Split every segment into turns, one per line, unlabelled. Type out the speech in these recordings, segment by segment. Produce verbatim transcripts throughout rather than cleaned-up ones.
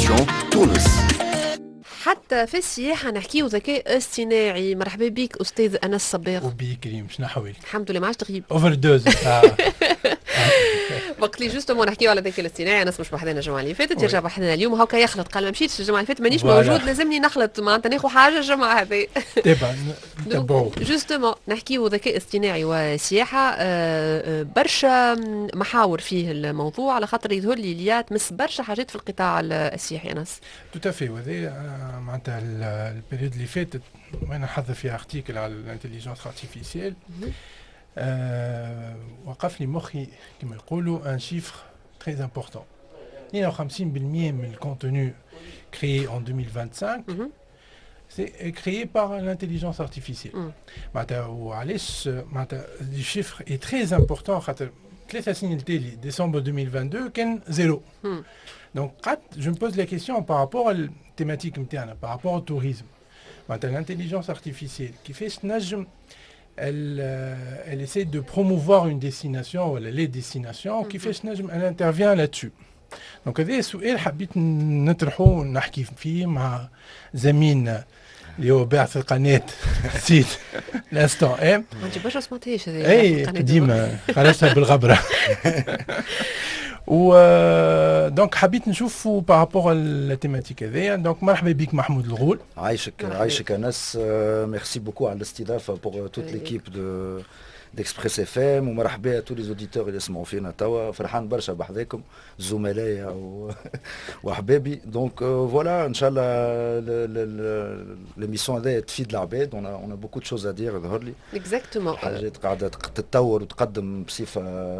ديستناسيون تونس.
حتى في السياحة نحكيو ذكاء اصطناعي. مرحبا بك أستاذ أنس صباغ.
وبي كريم شنو حوالي؟
الحمد لله ما عادش تغيب.
اوفر دوز.
وقت لي جوستومون نحكيو على الذكاء الاصطناعي. أنس مش بحذنا الجمعة اللي فاتت، يرجع بحذنا اليوم هكا يخلط. قال ما مشيتش الجمعة اللي فاتت مانيش موجود، لازمني نخلط معناتها ناخذ حاجة الجمعة هذه.
تبع نتبعوا.
جوستومون نحكيو ذكاء اصطناعي وسياحة. برشا محاور فيه الموضوع على خاطر يظهر لي ليا تمس برشا حاجات في القطاع السياحي. أنس
توتافي وهذا معناتها البريود اللي فاتت وانا نحضر فيها ارتيكل على الانتليجنس ارتيفيسيال. أه وقفني مخي كما يقولوا ان شيفر تري امبورطون. اثنين وخمسين بالمئة من الكونتوني créé en deux mille vingt-cinq c'est créé par l'intelligence artificielle. معناتها وعلاش معناتها الشيفر est très important خاطر ثلاثة سنين التالي ديسمبر deux mille vingt-deux كان زيرو. Donc je me pose la question par rapport à la thématique interne, par rapport au tourisme. Maintenant, l'intelligence artificielle qui fait ce nagem, elle, euh, elle essaie de promouvoir une destination ou les destinations qui fait ce nagem, elle intervient là-dessus. Donc هذا السؤال حبيت نطرحه ونحكي فيه مع زميلنا اللي هو باعث القناة سيد الانستون ام.
ما نجيبهاش ما سمعتهاش هذه.
اي قديمة خرجتها بالغبرة. و دونك حبيت نشوفوا بارابور لا تيماتيك هذيا. دونك مرحبا بك محمود الغول.
عايشك عايشك انس. ميرسي بوكو على الاستضافه بور توت ليكيب دو ديكسبريس اف ام ومرحبا تو لي اوديتور اللي يسمعوا فينا توا. فرحان برشا بحذاكم زملائي واحبابي. دونك فوالا ان شاء الله ليميسيون هذيا تفيد العباد. اون اون بوكو دو شوز ا دير ظهر لي
اكزاكتومون
حاجات قاعده تتطور وتقدم بصفه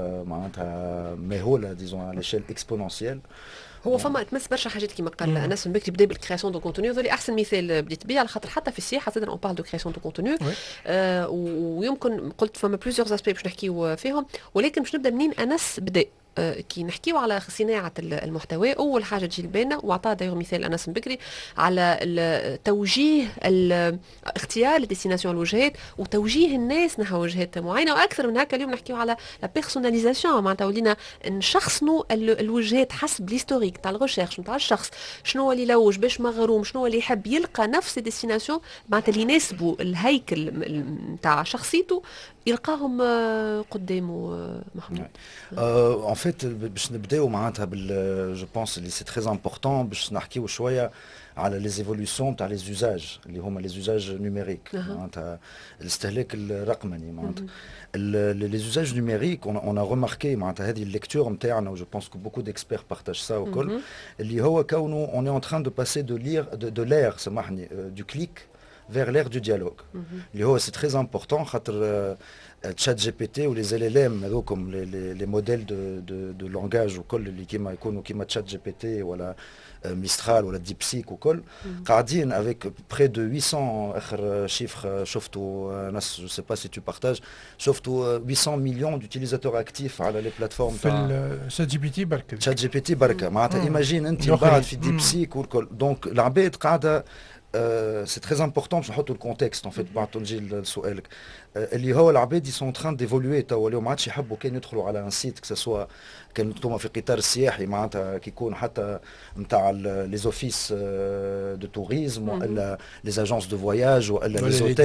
معناتها مهوله ديزون على شيل اكسبونونسيال.
هو فما تمس برشا حاجات كيما قال انس من بكري بدا بالكرياسيون دو كونتوني. هذول احسن مثال بديت بيه على خاطر حتى في السياحه زاد اون بارل دو كرياسيون دو كونتوني. آه ويمكن قلت فما بليزيور اسبي باش نحكيو فيهم، ولكن باش نبدا منين انس بدا. آه كي نحكيو على صناعه المحتوى اول حاجه تجي لبالنا وعطاه داير مثال انس من بكري على التوجيه اختيار الديستيناسيون الوجهات وتوجيه الناس نحو وجهات معينه. واكثر من هكا اليوم نحكيو على لا بيرسوناليزاسيون معناتها ولينا نشخصنوا الوجهات حسب ليستوريك تاع الريشيرش نتاع الشخص. شنو هو اللي يلوج باش مغروم، شنو هو اللي يحب يلقى نفس الديستيناسيون معناتها اللي يناسبوا الهيكل نتاع شخصيته يلقاهم قدامه. محمود
ان فيت باش نبداو معناتها بال جو بونس اللي سي تري امبورطون باش نحكيو شويه على لي زيفولوسيون تاع لي زوزاج اللي هما لي زوزاج نيميريك معناتها الاستهلاك الرقمني. معناتها لي زوزاج نيميريك اون ا ريماركي معناتها هذه الليكتور نتاعنا و جو بونس كو بوكو ديكسبير بارتاج سا وكل اللي هو كونه اون اي ان تران دو باسي دو لير دو لير سامحني دو كليك vers l'ère du dialogue. اللي هو سي تري امبورطون خاطر تشات جي بي تي ولي زيل ال ام هذوكم لي موديل دو دو دو لونغاج وكل اللي كيما يكونوا كيما تشات جي بي تي ولا ميسترال ولا ديب سيك وكل قاعدين افيك بري دو huit cents اخر شيفر شفتوا ناس جو سي با سي تو بارتاج شفتوا huit cents مليون دوتيليزاتور اكتيف على لي بلاتفورم
في الشات جي بي تي بركه.
شات جي بي تي بركه معناتها ايماجين انت بعد في ديب سيك والكل. دونك العباد قاعده سي تري امبورطون باش نحطوا الكونتكست ان فيت بعد نجي لسؤالك اللي هو العباد سون تران ديفولوي توا اليوم ما عادش يحبوا كان يدخلوا على ان سيت كسا سوا كان انتم في قطار السياحي معناتها كيكون حتى نتاع لي زوفيس دو توريزم ولا لي اجونس دو فواياج ولا لي زوتيل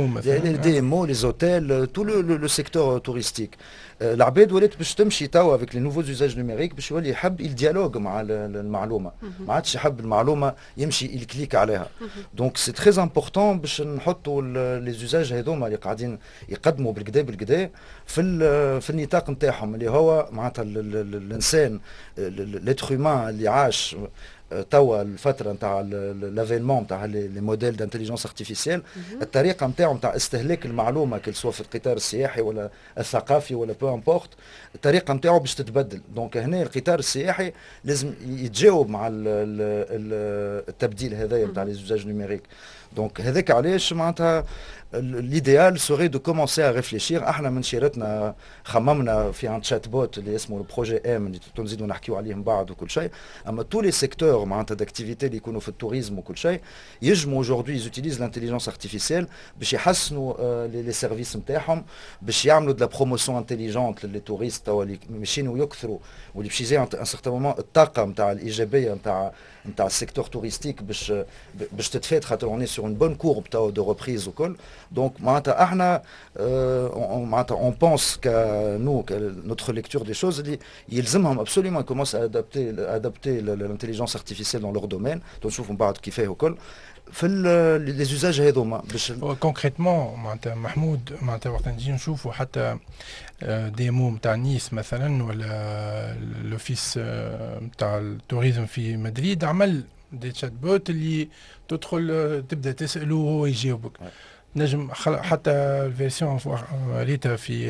لي دي ام او لي زوتيل تو لو سيكتور توريستيك. العباد ولات باش تمشي توا افيك لي نوفو زوزاج نيميريك باش يولي يحب الديالوج مع المعلومه ما عادش يحب المعلومه يمشي يكليك عليها. دونك سي تري امبورطون باش نحطوا لي زوزاج هذوما اللي قاعدين يقدموا بالكدا بالكدا في في النطاق نتاعهم اللي هو معناتها الانسان ليتر هيومان اللي عاش توا الفتره نتاع لافينمون نتاع لي موديل دانتيليجنس ارتيفيسيال. الطريقه نتاعو نتاع استهلاك المعلومه كل سواء في القطار السياحي ولا الثقافي ولا بو امبورت الطريقه نتاعو باش تتبدل. دونك هنا القطار السياحي لازم يتجاوب مع التبديل هذايا نتاع لي زوزاج نيميريك. دونك هذاك علاش معناتها l'idéal serait de commencer à réfléchir. احنا من شيرتنا خممنا في un chatbot اللي اسمه البروجي ام اللي تنزيدوا نحكيوا عليه من بعد وكل شيء. اما tous les secteurs معناتها d'activité اللي يكونوا في التوريزم وكل شيء يجموا aujourd'hui ils utilisent l'intelligence artificielle باش يحسنوا les services نتاعهم باش يعملوا de la promotion intelligente للي توريست اللي ماشيين ويكثروا واللي باش يزيد ان سيغتان مومون الطاقه نتاع الايجابيه نتاع نتاع السيكتور توريستيك باش باش تتفاد خاطر اون سور اون بون كورب تاع دو ريبريز وكل دونك معناتها احنا معناتها اون بونس ك نو نوتر ليكتور دي شوز اللي يلزمهم ابسوليومون يكومونس ادابتي ادابتي للانتيليجنس ارتيفيسيال دون لور دومين نشوفوا من بعد كيفاه وكل في لي زوزاج هذوما باش
كونكريتمون معناتها محمود معناتها وقت نجي نشوفوا حتى ديمو نتاع نيس مثلا ولا لوفيس نتاع التوريزم في مدريد عمل دي تشات بوت اللي تدخل تبدا تساله وهو يجاوبك نجم حتى الفيرسيون ريتها في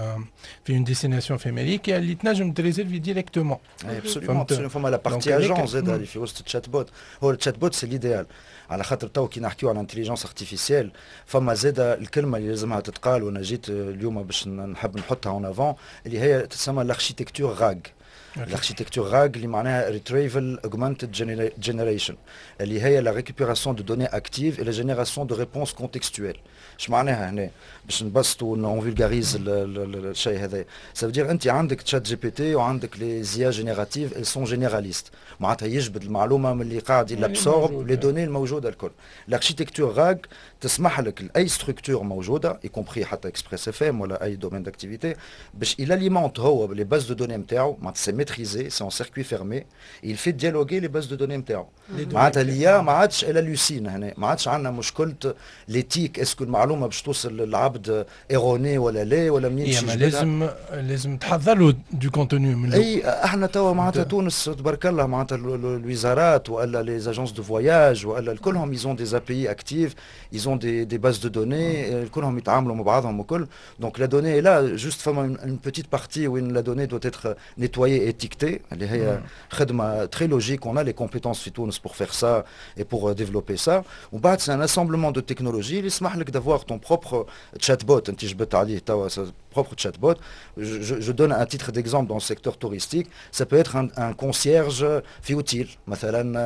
في اون ديستيناسيون في امريكا اللي تنجم تريزيرفي ديريكتومون
ابسوليومون فما لا بارتي اجون زاد اللي في وسط التشات بوت هو التشات بوت سي ليديال على خاطر تو كي نحكيو على الانتيليجنس ارتيفيسيال فما زاد الكلمه اللي لازمها تتقال وانا جيت اليوم باش نحب نحطها اون افون اللي هي تسمى الاركيتكتور راغ l'architecture R A G اللي معناها retrieval augmented generation اللي هي la récupération de données actives et la génération de réponses contextuelles. اش معناها هنا باش نبسطوا ونفولغاريز الشيء هذا ça veut dire انت عندك تشات جي بي تي وعندك لي زيا جينيراتيف elles sont généralistes معناتها يجبد المعلومه من اللي قاعد يلابسورب لي دوني الموجوده الكل. l'architecture R A G تسمح لك لاي ستركتور موجوده y compris حتى اكسبريس اف ام ولا اي دومين داكتيفيتي باش il alimente هو بلي باز دو دوني نتاعو معناتها maîtrisé, c'est en circuit fermé, et il fait dialoguer les bases de données نتاعو. معناتها اليا ما عادش الا لوسين هنا، ما عادش عندنا مشكلة ليتيك اسكو المعلومة باش توصل للعبد ايروني ولا لا ولا منين
باش يجبدها. لازم لازم تحضر له دو كونتوني من
اي احنا توا معناتها تونس تبارك الله معناتها الوزارات والا لي اجونس دو فواياج والا كلهم يزون دي ابي اكتيف، يزون دي دي باز دو دوني كلهم يتعاملوا مع بعضهم وكل. دونك لا دوني لا جوست فما اون بيتيت بارتي وين لا دوني دوت اتر نيتوايي étiqueté, اللي هي خدمة très logique, on a les compétences في تونس pour faire ça et pour développer ça. وبعد c'est un assemblement de technologies اللي يسمح لك d'avoir ton propre chatbot, انت جبت عليه توا propre chatbot. Je, je, je donne un titre d'exemple dans le secteur touristique, ça peut être un, un concierge في utile. مثلا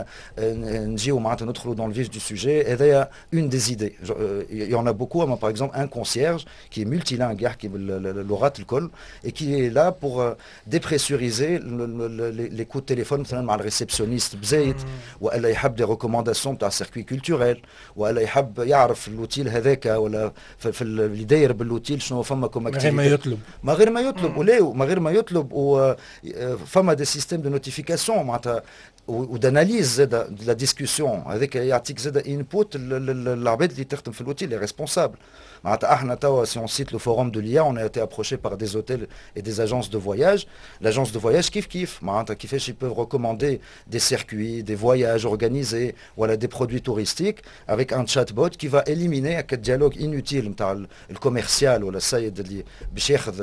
نجيو معناتها ندخلوا dans le vif du sujet, هذايا une des idées. Il y en a beaucoup, mais par exemple un concierge qui est multilingue, يحكي باللغات الكل et qui est là pour dépressuriser les coups de téléphone مثلا مع الريسبسيونيست بزايد ولا يحب دي ريكومونداسيون تاع سيركوي كولتوريل ولا يحب يعرف اللوتيل هذاك ولا في اللي داير باللوتيل شنو فما كوم
من غير ما يطلب
ما غير ما يطلب ولا ما غير ما يطلب وفما دي سيستيم دو نوتيفيكاسيون معناتها وداناليز زاد لا ديسكوسيون هذاك يعطيك زاد انبوت للعباد اللي تخدم في اللوتيل لي ريسبونسابل. معناتها احنا توا si on cite le forum de l'I A, on a été approché par des hôtels et des agences de voyage. L'agence de voyage كيف كيف معناتها كيفاش ils peuvent recommander des circuits, des voyages organisés, voilà des produits touristiques avec un chatbot qui va éliminer un dialogue inutile نتاع الكوميرسيال ولا السيد اللي باش ياخذ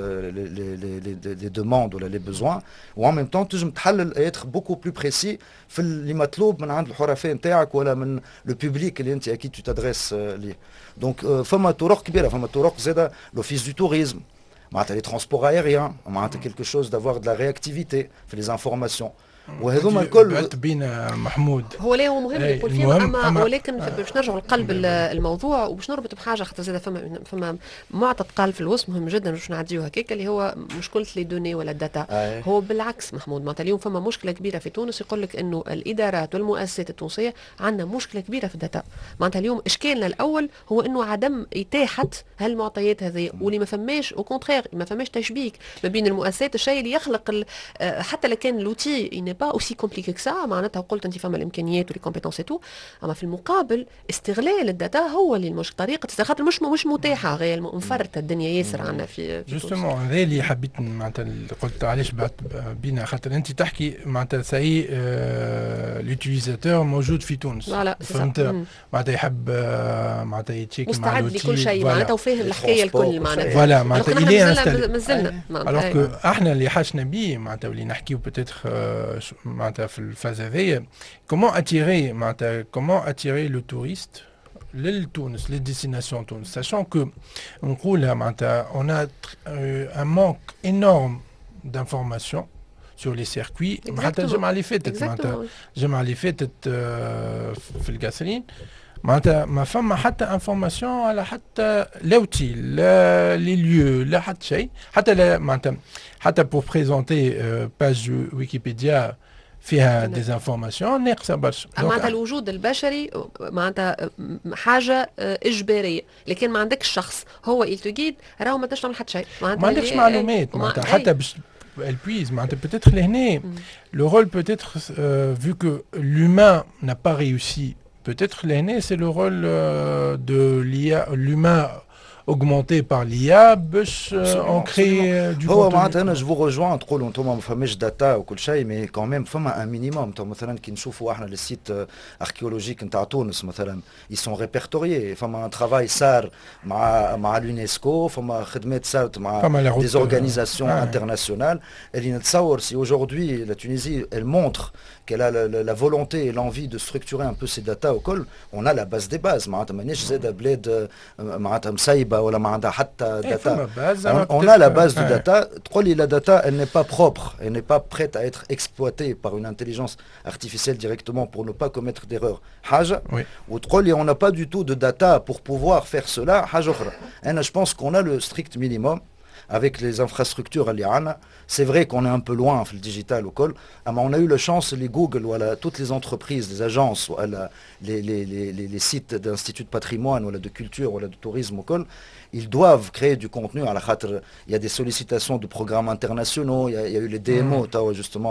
les demandes ولا les besoins و en même temps تنجم تحلل être beaucoup plus précis في اللي مطلوب من عند الحرفاء نتاعك ولا من لو بوبليك اللي انت اكيد تدرس ليه. دونك فما طرق كبيره فما طرق زاده لوفيس دو توريزم معناتها لي ترونسبور ايريان معناتها كيلكو شوز دافوار دو لا رياكتيفيتي في لي زانفورماسيون وهذوما الكل
بينا محمود.
هو ليه هو مهم يقول فيهم اما, أما ولكن باش نرجعوا لقلب الموضوع وباش نربط بحاجه خاطر زاد فما فما معطى قال في الوصف مهم جدا باش نعديوه هكاك اللي هو مشكله لي دوني ولا الداتا. هو بالعكس محمود معناتها اليوم فما مشكله كبيره في تونس يقول لك انه الادارات والمؤسسات التونسيه عندنا مشكله كبيره في الداتا. معناتها اليوم اشكالنا الاول هو انه عدم اتاحه هالمعطيات هذه واللي ما فماش او كونترير ما فماش تشبيك ما بين المؤسسات الشيء اللي يخلق حتى لو كان لوتي با اوسي كومبليكي كسا معناتها قلت انت فما الامكانيات واللي كومبيتونس تو اما في المقابل استغلال الداتا هو اللي مش طريقه استخدام مش مش متاحه غير مفرطه الدنيا ياسر عندنا في
جوستومون هذا اللي حبيت معناتها قلت علاش بعد بينا خاطر انت تحكي معناتها ساي آه لوتيليزاتور موجود في تونس فهمت معناتها يحب آه معناتها يتشيك مع
مستعد لكل شيء معناتها وفاهم الحكايه الكل معناتها
فوالا معناتها
الي مازلنا
الوغ احنا اللي حاشنا بيه معناتها واللي نحكيو بتاتر معناتها في الفاز هذيا كومون اتيري معناتها كومون اتيري لو توريست للتونس للديستيناسيون تونس sachant que نقولها معناتها on a euh, un manque énorme d'informations sur les circuits حتى الجمعة اللي فاتت معناتها الجمعة اللي فاتت في القاسرين معناتها ما فما حتى انفورماسيون على حتى لوتي لا لي ليو لا حتى شيء حتى لا معناتها حتى بور بريزونتي باج ويكيبيديا فيها ديزانفورماسيون ناقصه برشا.
معناتها الوجود البشري معناتها حاجه اجباريه، لكن ما عندكش شخص هو يلتقيد راهو ما تقدرش تعمل حتى شيء،
ما عندكش معلومات معناتها حتى باش البويز معناتها peut-être لهنا le rôle peut-être euh, vu que l'humain n'a pas réussi peut-être l'année c'est le rôle euh, de l'I A, l'humain augmenté par l'I A باش ancrer du
هو معناتها انا جو رجوان تقولوا انتم ما فماش داتا وكل شيء مي كون ميم فما ان مينيموم. مثلا كي نشوفوا احنا السيت اركيولوجيك نتاع تونس مثلا ils sont répertoriés، فما ترافاي صار مع مع اليونسكو، فما خدمات صارت مع des organisations ah, internationales. اللي نتصور si aujourd'hui la Tunisie elle montre qu'elle a la, la, la volonté et l'envie de structurer un peu ces data au col, on a la base des bases. معناتها مانيش زاد بلاد معناتها مسايبه ولا ما عندها حتى داتا. On, on a la base de data. La data, elle n'est pas propre, elle n'est pas prête à être exploitée par une intelligence artificielle directement pour ne pas commettre d'erreurs. Oui. On n'a pas du tout de data pour pouvoir faire cela. Je pense qu'on a le strict minimum avec les infrastructures. C'est vrai qu'on est un peu loin dans le digital au col, mais on a eu la chance, les Google, voilà, toutes les entreprises, les agences, voilà, les, les, les, les, les sites d'instituts de patrimoine, voilà, de culture, voilà, de tourisme au col, ils doivent créer du contenu. Il y a des sollicitations de programmes internationaux, il y a, il y a eu les D M O, mmh. justement,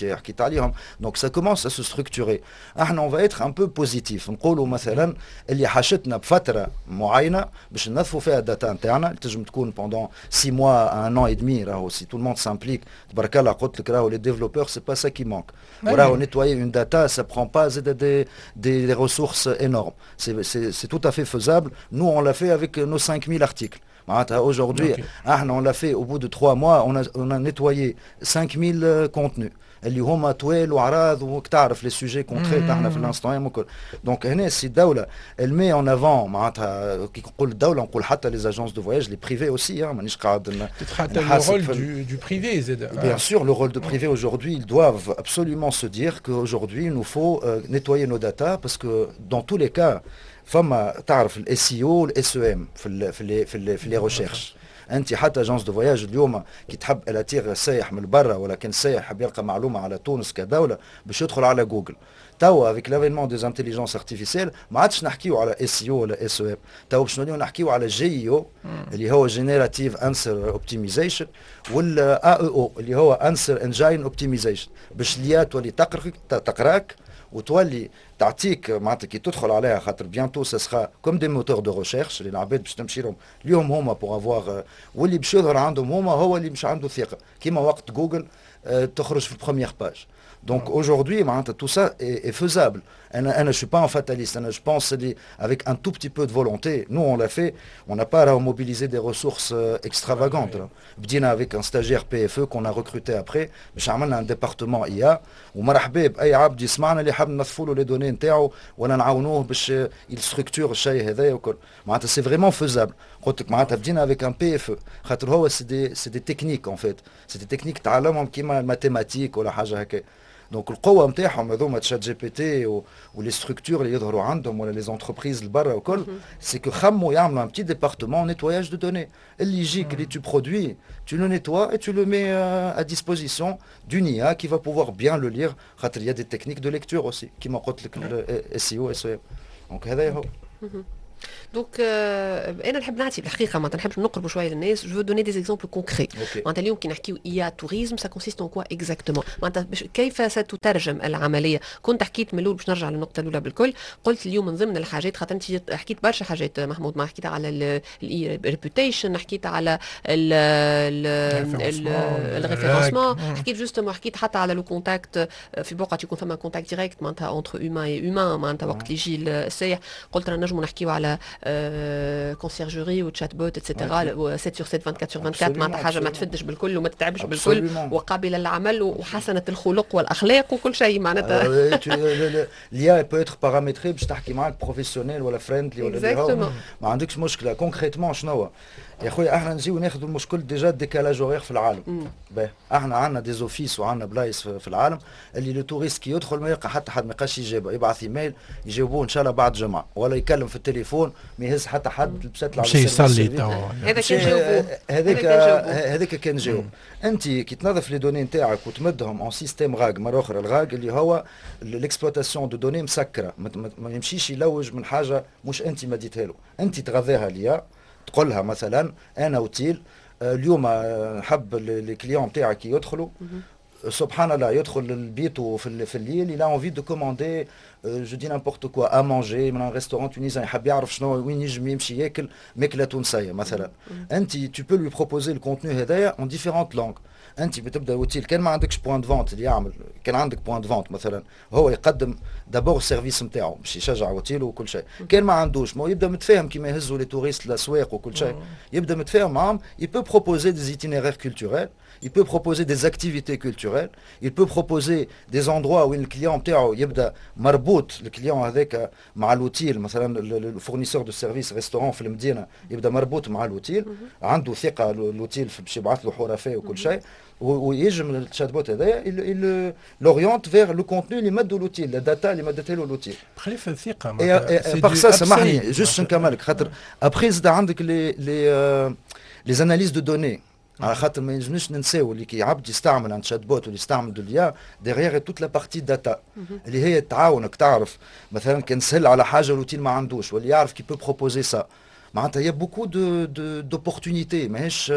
donc ça commence à se structurer. On va être un peu positif. On dit مثلا اللي حاشتنا بفترة معينة باش ننظفوا فيها الداتا نتاعنا تنجم تكون pendant six mois à un an et demi. راهو si tout le monde s'implique تبارك الله قلت لك راهو les développeurs c'est pas ça qui manque. راهو nettoyer une data ça prend pas des, des, des ressources énormes. C'est, c'est, c'est tout à fait faisable. Nous on l'a fait avec nos cinq mille articles. Aujourd'hui, okay. on l'a fait au bout de trois mois, on a, on a nettoyé cinq mille euh, contenus. اللي هما طوال وعراض وكتعرف لي سوجي كونكريت احنا في الانستون وكل. دونك هنا سي الدوله المي اون افون معناتها كي نقول الدوله نقول حتى لي اجونس دو فواياج لي بريفي اوسي مانيش قاعد
حتى الرول du privé زاد.
Bien sûr, le rôle de privé aujourd'hui, ils doivent absolument se dire qu'aujourd'hui il nous faut euh, nettoyer nos data parce que dans tous les cas فما تعرف الاس اي او والاس او ام في ال في ال في ال في لي ريشيرش. انت حتى اجونس دو فواياج اليوم كي تحب الاتيغ سايح من برا ولكن السايح حاب يلقى معلومه على تونس كدوله باش يدخل على جوجل. توا avec l'avènement des intelligences artificielles ما عادش نحكيو على اس اي او ولا اس او ام، توا باش نوليو نحكيو على جي او اللي هو جينيراتيف انسر اوبتيمايزيشن ولا اي او اللي هو انسر انجين اوبتيمايزيشن باش ليا تولي تقراك تقراك وتولي تعطيك معناتها كي تدخل عليها خاطر بيانتو سا سخا كوم دي موتور دو ريشيرش اللي العباد باش تمشي لهم اليوم هما بور افواغ واللي باش يظهر عندهم هما هو اللي مش عنده ثقه كيما وقت جوجل اه تخرج في البروميير باج. Donc aujourd'hui, tout ça est, est faisable. Je ne suis pas un fataliste. Je pense qu'avec un tout petit peu de volonté, nous on l'a fait, on n'a pas à mobiliser des ressources euh, extravagantes. Bdina avec un stagiaire P F E qu'on a recruté après, j'ai amené un département I A, où مرحبا بأي عبد يسمعنا اللي حاب نضيفوا له les données نتاعو ولا نعاونوه باش il structure الشيء هذايا وكل. معناتها c'est vraiment faisable. قلت لك معناتها بدينا avec un P F E خاطر هو c'est des c'est des techniques en fait. C'est des techniques تعلمهم كيما الماتيماتيك ولا حاجة هكا. دونك القوه نتاعهم هذوما تشات جي بي تي ولي ستركتور اللي يظهروا عندهم ولا لي زونتربريز لبرا وكل سي كو خموا يعملوا ان بتي ديبارتمون نيتواياج دو دوني اللي يجيك اللي تو برودوي tu le nettoies et tu le mets euh, à disposition d'une I A qui va pouvoir bien le lire. خاطر il y a des techniques de lecture aussi كيما قلت لك اس اي او اس او ام. دونك هذا هو.
دونك انا نحب نعطي بالحقيقه ما نحبش نقربوا شويه للناس. جو دوني دي اكزومبل كونكري. معناتها اليوم كي نحكيو اي ا توريزم سا كونسيست اون كوا اكزاكتومون. معناتها كيف ستترجم العمليه. كنت حكيت من الاول باش نرجع للنقطه الاولى بالكل. قلت اليوم من ضمن الحاجات خاطر انت حكيت برشا حاجات محمود، ما حكيت على الاي ريبوتيشن، حكيت على الريفيرونسمون، حكيت جوستومون حكيت حتى على لو كونتاكت في بوقت يكون ثما كونتاكت ديريكت معناتها اونتر هيومان اي هيومان. معناتها وقت اللي يجي السايح قلت راه نجموا نحكيو على كونسيرجوري وتشات بوت اتسيتيرا سبعة sur سبعة أربعة وعشرين sur أربعة وعشرين معناتها حاجه ما تفدش بالكل وما تتعبش بالكل وقابله للعمل وحسنه الخلق والاخلاق وكل شيء معناتها.
l'I A peut être paramétré باش تحكي معك بروفيسيونيل ولا فريندلي ولا ما عندكش مشكله. كونكريتمون شنو يا خويا احنا نجيو ناخذوا المشكل ديجا ديكالاج اورير في العالم. باهي احنا عندنا دي زوفيس وعندنا بلايص في العالم اللي لو توريست كي يدخل ما يلقى حتى حد ما يلقاش يجاوب، يبعث ايميل يجاوبوه ان شاء الله بعد جمعه، ولا يكلم في التليفون ما يهز حتى حد لبسات له
شيء يصلي تو
هذاك كان جاوبوه
هذاك هذاك كان جاوب. انت كي تنظف لي دوني نتاعك وتمدهم اون سيستيم غاج مره اخرى، الغاج اللي هو الاكسبلوتاسيون دو دوني مسكره ما يمشيش يلوج من حاجه مش انت ما ديتها له، انت تغذيها ليا تقول لها مثلا انا اوتيل اليوم نحب الكليون نتاعك يدخلوا سبحان الله يدخل البيت في في الليل il a envie de commander je dis n'importe quoi à manger من ريستوران تونيزيان يحب يعرف شنو وين يجم يمشي ياكل ماكله تونسيه مثلا. انت tu peux lui proposer le contenu هذايا en différentes langues. انت بتبدا اوتيل كان ما عندكش بوان دو فونت اللي يعمل، كان عندك بوان دو فونت مثلا هو يقدم دابور السيرفيس نتاعو باش يشجع اوتيل وكل شيء. كان ما عندوش ما يبدا متفاهم كيما يهزوا لي توريست الاسواق وكل شيء، يبدا متفاهم معاهم. il peut proposer des itinéraires culturels, il peut proposer des activités culturelles, il peut proposer des endroits où الكليون نتاعو يبدا مربوط الكليون هذاك مع الاوتيل، مثلا الفورنيسور دو سيرفيس ريستورون في المدينه يبدا مربوط مع الاوتيل، عنده ثقه الاوتيل باش يبعث له حرفاء وكل شيء، ويجم الشات بوت هذايا il l'oriente vers le contenu اللي مدوا الاوتيل، الداتا اللي مدتها له الاوتيل.
بخلاف الثقه
باغ سا سامحني جوست نكملك خاطر ابخي زاد عندك لي لي لي زاناليز دو دوني، على خاطر ما ينجمش ننساو اللي كي عبد يستعمل ان شات بوت ولا يستعمل دو ليا ديغيغ توت لا بارتي داتا اللي هي تعاونك تعرف مثلا كان سهل على حاجه الاوتيل ما عندوش واللي يعرف كي بو بروبوزي سا معناتها يا بوكو دو دو دوبورتونيتي ماهيش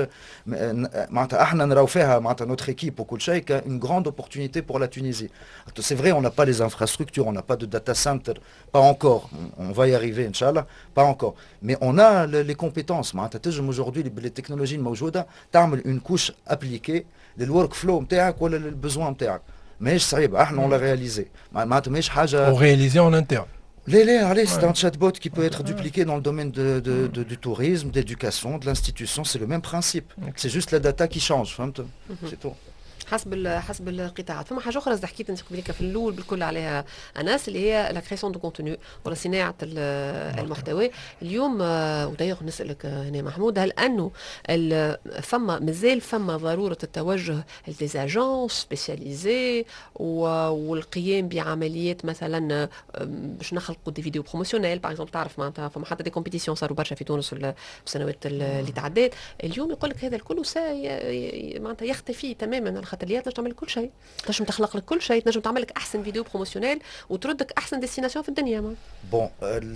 معناتها احنا نراو فيها معناتها نوتر ايكيب وكل شيء كاين غراند اوبورتونيتي بور لا تونيزي. سي فري اون n'a pas les infrastructures, on n'a pas de data center, pas encore, on va y arriver inchallah, pas encore, mais on a les compétences. معناتها تنجم aujourd'hui بالتكنولوجيا الموجوده تعمل une couche appliquée للورك فلو نتاعك ولا للبزوان نتاعك، ماهيش صعيبه احنا اون لا رياليزي معناتها ماهيش حاجه
اون رياليزي اون انترن.
Les, les, allez, c'est un chatbot qui peut être dupliqué dans le domaine de, de, de, du tourisme, d'éducation, de l'institution, c'est le même principe. C'est juste la data qui change, c'est tout.
حسب حسب القطاعات. فما حاجه اخرى حكيت انت قبيله في الاول بالكل عليها اناس اللي هي لا كريسيون دو كونتوني ولا صناعه المحتوى. اليوم ودايوغ نسالك هنا محمود، هل انه فما مازال فما ضروره التوجه لديزاجونس سبيسياليزي والقيام بعمليات مثلا باش نخلقوا دي فيديو بروموسيونيل باغ اكزومبل، تعرف معناتها فما حتى دي كومبيتيسيون صاروا برشا في تونس في السنوات اللي تعدات. اليوم يقول لك هذا الكل معناتها يختفي تماما، خاطر ليا تنجم تعمل كل شيء، تنجم تخلق لك كل شيء، تنجم تعمل لك احسن فيديو بروموسيونيل وتردك احسن ديستيناسيون في الدنيا. ما
بون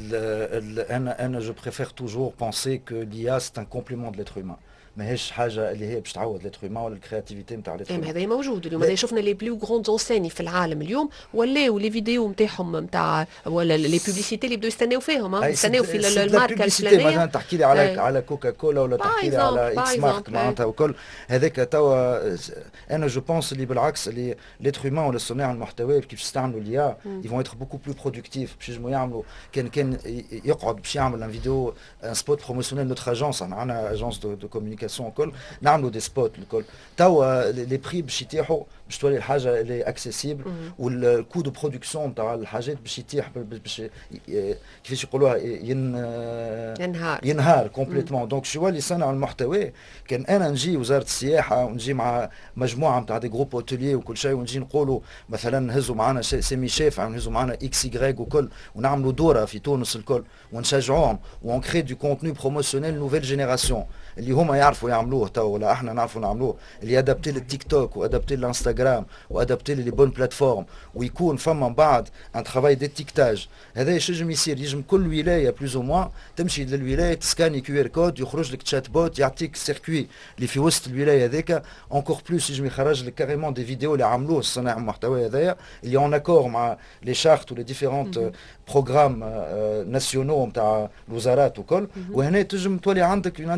انا انا جو بريفير توجور بونسي كو ليا سي ان كومبليمون دو ليتر هيومان، ماهيش حاجه اللي هي باش تعوض ليتر هيومان ولا الكرياتيفيتي نتاع ليتر هيومان.
هذا موجود اليوم، هذا شفنا لي بلو غروند انسيني في العالم اليوم ولاو لي فيديو نتاعهم نتاع ولا لي بوبليسيتي اللي بداو يستناو فيهم، يستناو في الماركه الفلانيه.
مثلا تحكي لي على على كوكا كولا ولا تحكي لي على اكس مارك معناتها وكل هذاك توا. انا جو بونس اللي بالعكس اللي ليتر هيومان ولا صناع المحتوى كيف يستعملوا ليا يفون اتر بوكو بلو برودكتيف باش يجموا يعملوا. كان كان يقعد باش يعمل ان فيديو ان سبوت بروموسيونيل نوتر اجونس، عندنا اجونس دو كوميونيكاسيون وكل نعملوا دي سبوت الكل. توا لي بري باش يتيحوا باش تولي الحاجه اللي اكسيسيبل والكو دو برودكسيون نتاع الحاجات باش يتيح باش كيفاش يقولوها ين
ينهار
ينهار كومبليتمون. دونك شو اللي صنع المحتوى كان انا نجي وزاره السياحه ونجي مع مجموعه نتاع دي جروب اوتيلي وكل شيء ونجي نقولوا مثلا نهزوا معنا سامي شافع ونهزوا معنا اكس يغريك وكل ونعملوا دوره في تونس الكل ونشجعوهم وون كري دو كونتوني بروموسيونيل نوفيل جينيراسيون اللي هما يعرفوا يعملوه تو ولا احنا نعرفوا نعملوه، اللي ادابتي للتيك توك وادابتي للانستغرام وادابتي لي بون بلاتفورم ويكون فما من بعد ان ترافاي ديتيكتاج. هذا يجم يصير يجم كل ولايه بلوز او موان تمشي للولايه تسكاني كيو ار كود يخرج لك تشات بوت يعطيك سيركوي اللي في وسط الولايه هذيك اونكور بلوس يجم يخرج لك كاريمون دي فيديو اللي عملوه صناع المحتوى هذايا اللي اون اكور مع لي شارت ولي ديفيرونت بروغرام ناسيونو نتاع الوزارات وكل. وهنا تجم تولي عندك اون انتراكسيون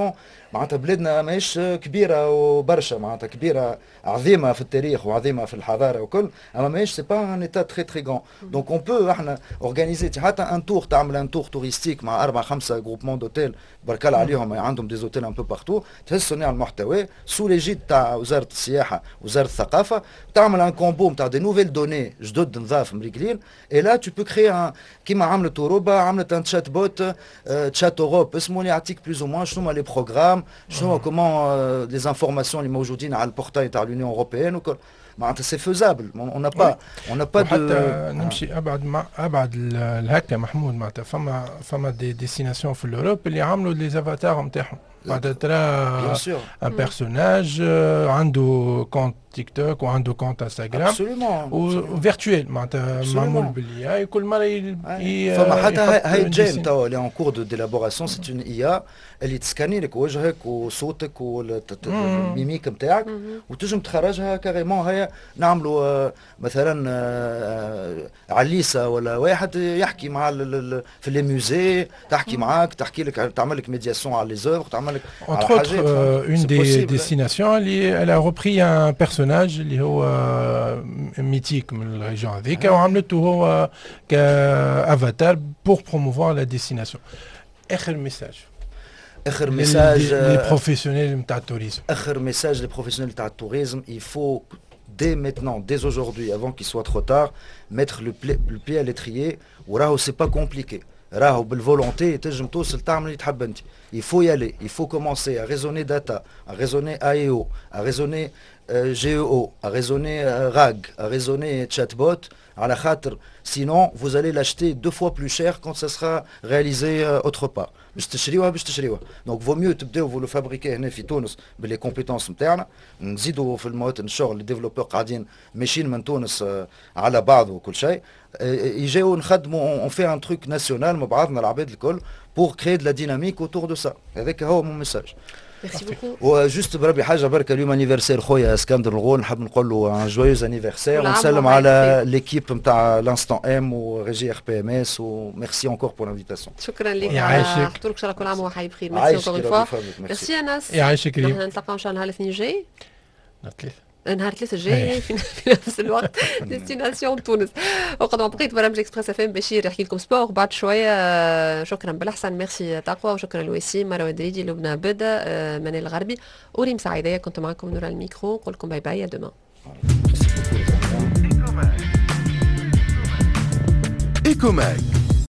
سينون معناتها بلادنا ماهيش كبيره وبرشا معناتها كبيره عظيمه في التاريخ وعظيمه في الحضاره وكل اما ماهيش سي با ان ايتا تري تري غون دونك اون بو احنا اورغانيزي حتى ان تور تعمل ان تور توريستيك مع اربع خمسه جروبمون دوتيل برك الله عليهم عندهم دي زوتيل ان بو بارتو تهز صناع المحتوى سو ليجيد تاع وزاره السياحه وزاره الثقافه تعمل ان كومبو نتاع دي نوفيل دوني جدد نظاف مريقلين اي لا تو بو كري كيما عملت اوروبا عملت ان تشات بوت تشات اوروب اسمه اللي يعطيك بلوز او موان شنو هما لي بروغرام شنو كومون لي زانفورماسيون اللي موجودين على البورتاي تاع لونيون اوروبيان وكل معناتها سي فوزابل اون نا با اون نا با دو
حتى نمشي ابعد مع ابعد الهكا محمود معناتها فما فما دي ديستيناسيون في الاوروب اللي عملوا لي زافاتار نتاعهم معناتها ترى ان بيرسوناج عنده كونت تيك توك وعنده كونت انستغرام وفيرتويل معناتها معمول بالاي كل مره ي
فما حتى هاي جيم توا اللي اون كور دو ديلابوراسيون سي اون اي اللي تسكاني لك وجهك وصوتك والميميك نتاعك وتنجم تخرجها كاريمون. هي نعملوا مثلا عليسه ولا واحد يحكي مع في لي موزي تحكي معاك تحكي لك تعمل لك ميدياسيون على لي زوفر تعمل لك
على حاجات. اون دي ديستيناسيون اللي elle a repris un personnage اللي هو ميتيك من الريجون هذيك وعملته هو كافاتار بور بروموفوار لا ديستيناسيون. اخر ميساج
اخر ميساج
لي بروفيسيونيل نتاع التوريزم
اخر ميساج لي بروفيسيونيل نتاع التوريزم il faut dès maintenant dès aujourd'hui avant qu'il soit trop tard mettre le pied, le pied à l'étrier وراهو سي با كومبليكي راهو بالفولونتي تنجم توصل تعمل اللي تحب انت. il faut y aller il faut commencer à raisonner data à raisonner A E O à raisonner euh, G E O à raisonner euh, R A G à raisonner chatbot على خاطر sinon vous allez l'acheter deux fois plus cher quand ça sera réalisé euh, autre part. باش تشريوها باش تشريوها دونك فو ميو تبداو فولو فابريكي هنا في تونس باللي كومبيتونس نتاعنا نزيدوا في المواد الشغل الديفلوبور قاعدين ماشيين من تونس آه على بعض وكل شيء آه يجيو نخدموا اون في ان تروك ناسيونال مع بعضنا العباد الكل بور كري دو لا ديناميك اوتور دو سا. هذاك هو مون ميساج.
ميرسي بوكو.
وجوست بربي حاجه برك اليوم انيفرسير خويا اسكندر الغول نحب نقول له ان جويوز انيفرسير ونسلم على ليكيب نتاع لانستون ام وريجي ار بي ام اس وميرسي انكور بور لانفيتاسيون.
شكرا لك
يعيشك.
قلت لك ان شاء الله كل عام وحي بخير. ميرسي انكور فوا. ميرسي يا ناس.
يعيشك كريم.
نتلاقاو ان شاء الله الاثنين الجاي.
ثلاثة
نهار ثلاثة الجاي في نفس الوقت ديستيناسيون تونس. وقد ما بقيت برامج اكسبريس اف ام بشير يحكي لكم سبور بعد شويه. شكرا بالاحسن ميرسي تقوى وشكرا لوسيم مروه دريدي لبنى بدا منال الغربي وريم سعيديه كنت معكم نور الميكرو. نقول لكم باي باي. دوما
ايكوماك